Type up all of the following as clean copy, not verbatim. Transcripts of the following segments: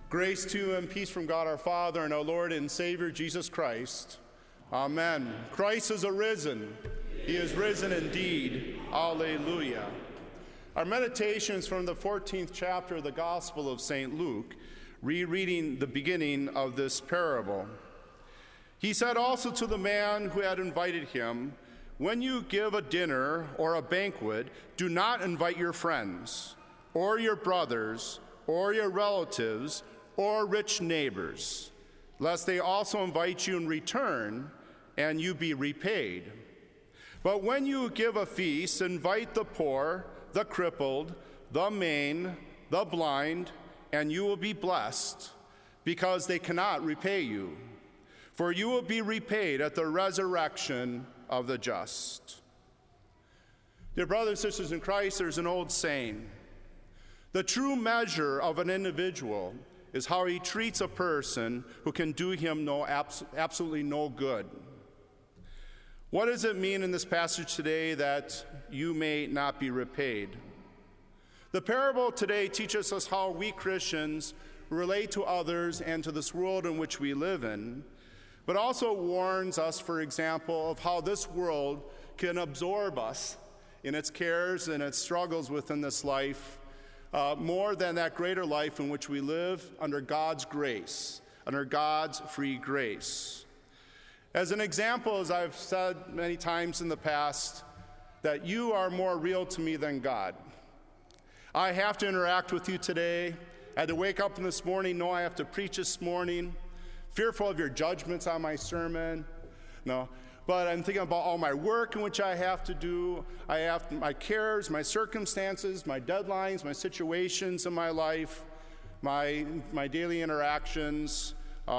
Grace to you and peace from God our Father and our Lord and Savior Jesus Christ. Amen. Christ is arisen. He is risen indeed. Alleluia. Our meditation is from the 14th chapter of the Gospel of St. Luke, rereading the beginning of this parable. He said also to the man who had invited him, "When you give a dinner or a banquet, do not invite your friends, or your brothers, or your relatives, or rich neighbors, lest they also invite you in return, and you be repaid. But when you give a feast, invite the poor, the crippled, the maimed, the blind, and you will be blessed, because they cannot repay you. For you will be repaid at the resurrection of the just." Dear brothers and sisters in Christ, there's an old saying: the true measure of an individual is how he treats a person who can do him absolutely no good. What does it mean in this passage today that you may not be repaid? The parable today teaches us how we Christians relate to others and to this world in which we live in, but also warns us, for example, of how this world can absorb us in its cares and its struggles within this life, more than that greater life in which we live under God's grace, under God's free grace. As an example, as I've said many times in the past, that you are more real to me than God. I have to interact with you today. I had to wake up this morning, know I have to preach this morning, fearful of your judgments on my sermon. No. But I'm thinking about all my work in which I have to do. I have my cares, my circumstances, my deadlines, my situations in my life, my daily interactions.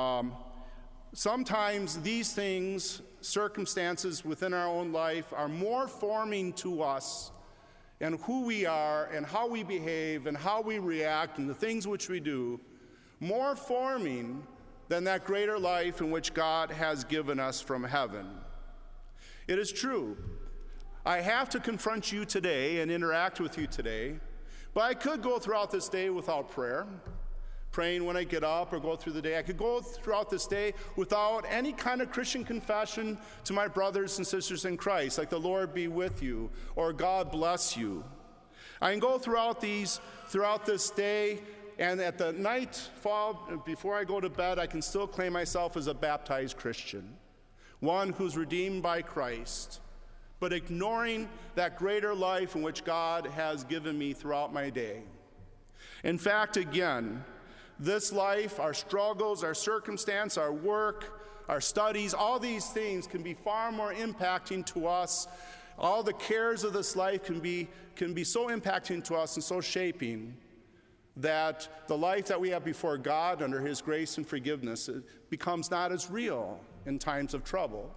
Sometimes these things, circumstances within our own life, are more forming to us and who we are and how we behave and how we react and the things which we do, more forming than that greater life in which God has given us from heaven. It is true. I have to confront you today and interact with you today, but I could go throughout this day without prayer, praying when I get up or go through the day. I could go throughout this day without any kind of Christian confession to my brothers and sisters in Christ, like the Lord be with you or God bless you. I can go throughout this day, and at the nightfall, before I go to bed, I can still claim myself as a baptized Christian, one who's redeemed by Christ, but ignoring that greater life in which God has given me throughout my day. In fact, again, this life, our struggles, our circumstance, our work, our studies, all these things can be far more impacting to us. All the cares of this life can be so impacting to us and so shaping that the life that we have before God under His grace and forgiveness becomes not as real in times of trouble.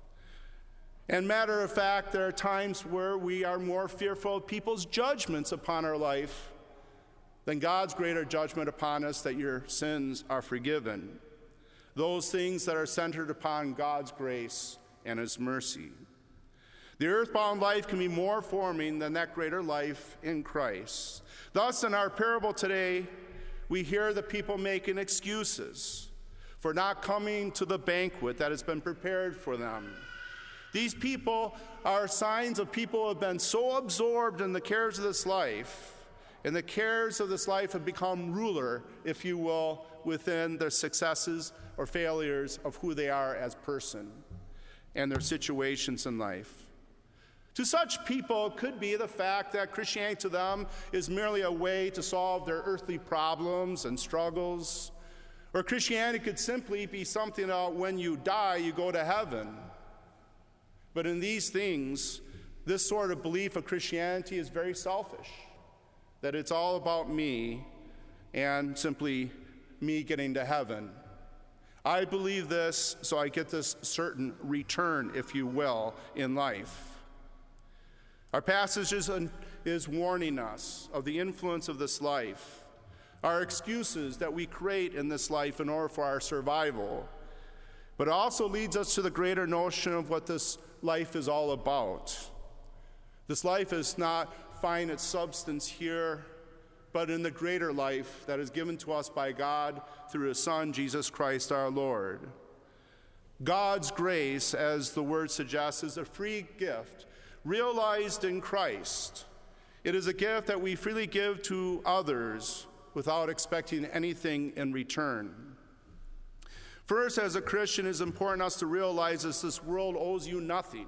And matter of fact, there are times where we are more fearful of people's judgments upon our life than God's greater judgment upon us that your sins are forgiven. Those things that are centered upon God's grace and His mercy. The earthbound life can be more forming than that greater life in Christ. Thus, in our parable today, we hear the people making excuses for not coming to the banquet that has been prepared for them. These people are signs of people who have been so absorbed in the cares of this life, and the cares of this life have become ruler, if you will, within their successes or failures of who they are as person and their situations in life. To such people, it could be the fact that Christianity to them is merely a way to solve their earthly problems and struggles. Or Christianity could simply be something about when you die, you go to heaven. But in these things, this sort of belief of Christianity is very selfish, that it's all about me and simply me getting to heaven. I believe this, so I get this certain return, if you will, in life. Our passage is warning us of the influence of this life, our excuses that we create in this life in order for our survival, but it also leads us to the greater notion of what this life is all about. This life is not find its substance here, but in the greater life that is given to us by God through his Son, Jesus Christ our Lord. God's grace, as the word suggests, is a free gift realized in Christ. It is a gift that we freely give to others without expecting anything in return. First, as a Christian, it is important us to realize that this world owes you nothing.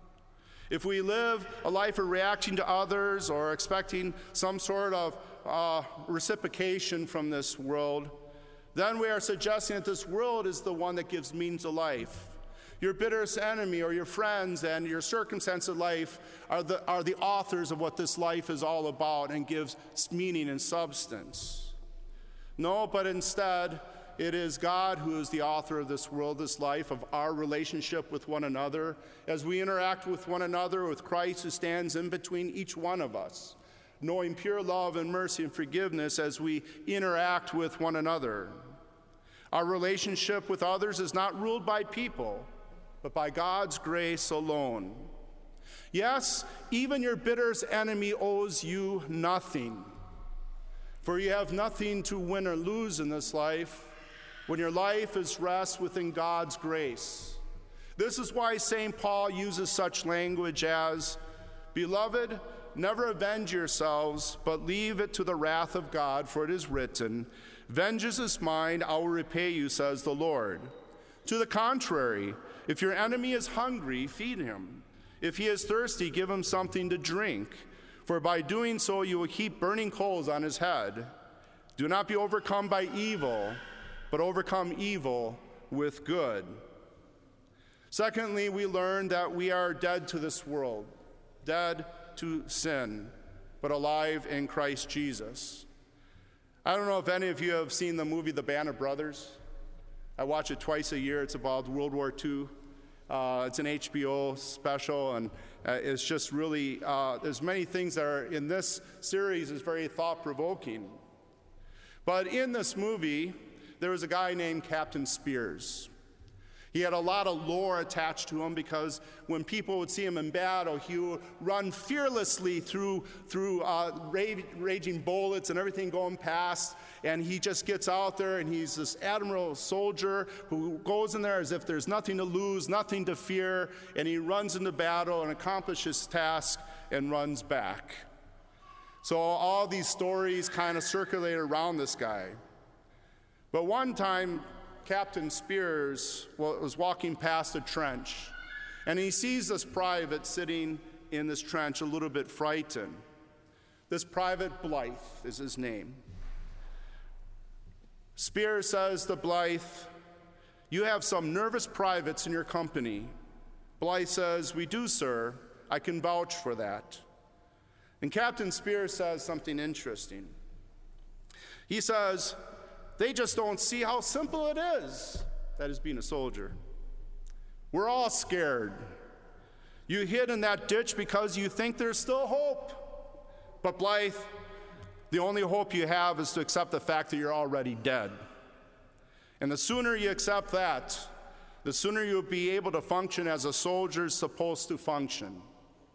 If we live a life of reacting to others or expecting some sort of reciprocation from this world, then we are suggesting that this world is the one that gives meaning to life. Your bitterest enemy or your friends and your circumstance of life are the authors of what this life is all about and gives meaning and substance. No, but instead, it is God who is the author of this world, this life, of our relationship with one another, as we interact with one another, with Christ who stands in between each one of us, knowing pure love and mercy and forgiveness as we interact with one another. Our relationship with others is not ruled by people, but by God's grace alone. Yes, even your bitterest enemy owes you nothing, for you have nothing to win or lose in this life when your life is rest within God's grace. This is why St. Paul uses such language as, "Beloved, never avenge yourselves, but leave it to the wrath of God, for it is written, 'Vengeance is mine, I will repay you,' says the Lord. To the contrary, if your enemy is hungry, feed him. If he is thirsty, give him something to drink, for by doing so you will heap burning coals on his head. Do not be overcome by evil, but overcome evil with good." Secondly, we learn that we are dead to this world, dead to sin, but alive in Christ Jesus. I don't know if any of you have seen the movie The Band of Brothers. I watch it twice a year. It's about World War II. It's an HBO special, and it's just really, there's many things that are in this series is very thought-provoking. But in this movie, there was a guy named Captain Spears. He had a lot of lore attached to him because when people would see him in battle, he would run fearlessly through raging bullets and everything going past, and he just gets out there and he's this admiral soldier who goes in there as if there's nothing to lose, nothing to fear, and he runs into battle and accomplishes his task and runs back. So all these stories kind of circulate around this guy. But one time, Captain Spears was walking past a trench, and he sees this private sitting in this trench a little bit frightened. This Private Blythe is his name. Spears says to Blythe, "You have some nervous privates in your company." Blythe says, "We do, sir. I can vouch for that." And Captain Spears says something interesting. He says, "They just don't see how simple it is, that is being a soldier. We're all scared. You hid in that ditch because you think there's still hope. But Blythe, the only hope you have is to accept the fact that you're already dead. And the sooner you accept that, the sooner you'll be able to function as a soldier's supposed to function."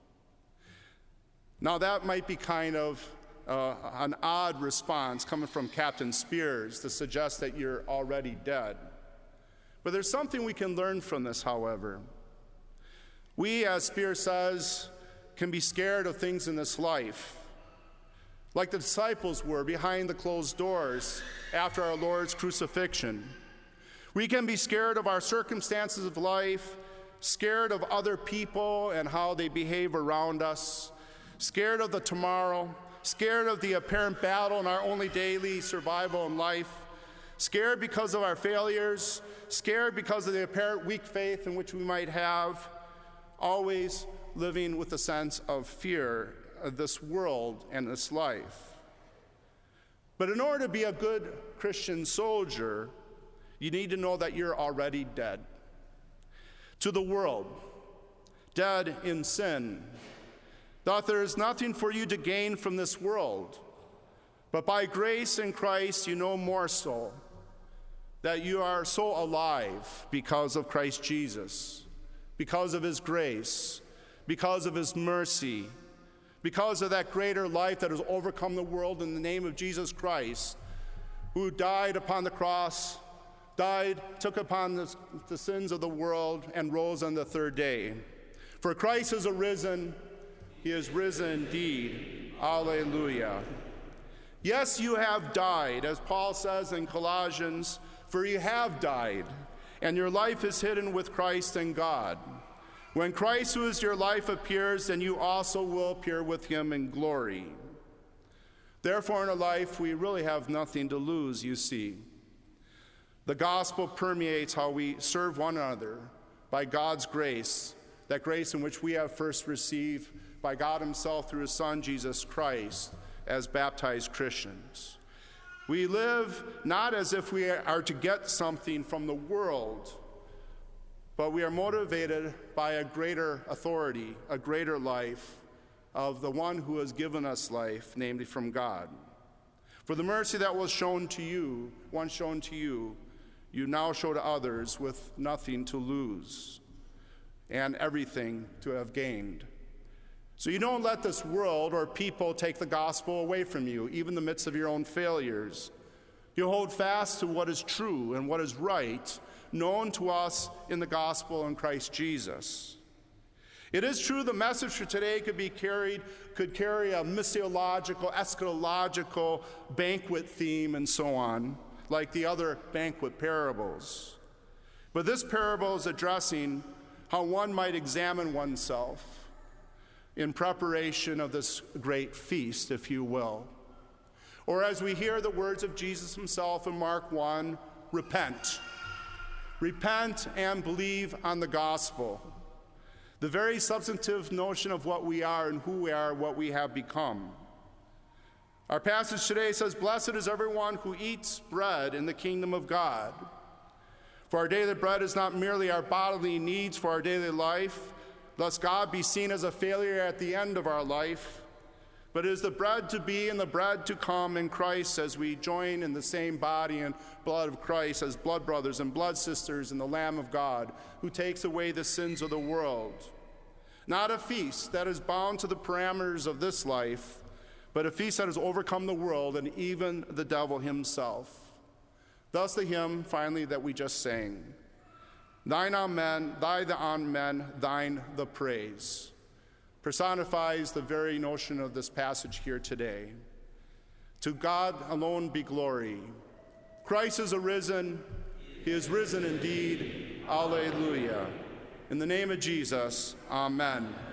Now that might be kind of an odd response coming from Captain Spears to suggest that you're already dead. But there's something we can learn from this, however. We, as Spears says, can be scared of things in this life, like the disciples were behind the closed doors after our Lord's crucifixion. We can be scared of our circumstances of life, scared of other people and how they behave around us, scared of the tomorrow, scared of the apparent battle in our only daily survival in life, scared because of our failures, scared because of the apparent weak faith in which we might have, always living with a sense of fear of this world and this life. But in order to be a good Christian soldier, you need to know that you're already dead to the world, dead in sin, that there is nothing for you to gain from this world. But by grace in Christ, you know more so, that you are so alive because of Christ Jesus, because of his grace, because of his mercy, because of that greater life that has overcome the world in the name of Jesus Christ, who died upon the cross, took upon the sins of the world, and rose on the third day. For Christ is arisen, he is risen indeed. Alleluia. Yes, you have died, as Paul says in Colossians, for you have died, and your life is hidden with Christ in God. When Christ, who is your life, appears, then you also will appear with him in glory. Therefore, in our life, we really have nothing to lose, you see. The gospel permeates how we serve one another by God's grace, that grace in which we have first received by God himself through his Son, Jesus Christ, as baptized Christians. We live not as if we are to get something from the world, but we are motivated by a greater authority, a greater life of the one who has given us life, namely from God. For the mercy that was shown to you, once shown to you, you now show to others with nothing to lose and everything to have gained. So you don't let this world or people take the gospel away from you, even in the midst of your own failures. You hold fast to what is true and what is right, known to us in the gospel in Christ Jesus. It is true the message for today could carry a missiological, eschatological banquet theme and so on, like the other banquet parables. But this parable is addressing how one might examine oneself in preparation of this great feast, if you will. Or as we hear the words of Jesus himself in Mark 1, repent. Repent and believe on the gospel. The very substantive notion of what we are and who we are, what we have become. Our passage today says, "Blessed is everyone who eats bread in the kingdom of God. For our daily bread is not merely our bodily needs for our daily life, lest God be seen as a failure at the end of our life, but it is the bread to be and the bread to come in Christ as we join in the same body and blood of Christ as blood brothers and blood sisters in the Lamb of God, who takes away the sins of the world. Not a feast that is bound to the parameters of this life, but a feast that has overcome the world and even the devil himself." Thus the hymn, finally, that we just sang. Thine amen, thy the amen, thine the praise, personifies the very notion of this passage here today. To God alone be glory. Christ is arisen. He is risen indeed. Alleluia. In the name of Jesus, amen.